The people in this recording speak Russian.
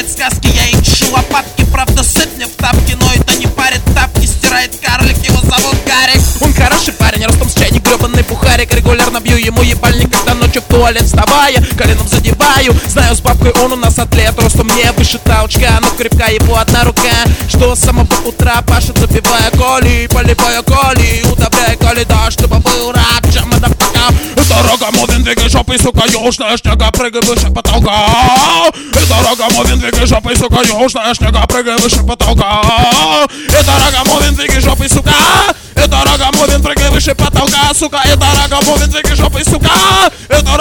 читает сказки, я ищу лопатки. Правда сыт мне в тапки, но это не парит тапки. Стирает карлик, его зовут Гарик. Он хороший парень, ростом с чайник, гребаный бухарик. Регулярно бью ему ебальник, когда ночью в туалет вставая, коленом задеваю. Знаю, с бабкой он у нас атлет, ростом мне выше толчка, но крепка его одна рука, что с самого утра пашет, забивая коли, поливая коли, удобряя коли, да, чтобы был рак, чем это пока. Это рогомовин, двигай жопой, сука, южная снега, прыгай выше потолка. Это рогомовин, двигай жопой, сука, южная снега, прыгай выше потолка. Это рогомовин, двигай жопой, сука. Это рогомовин, прыгай выше потолка, сука. Это рогомовин, двигай жопой, сука. Это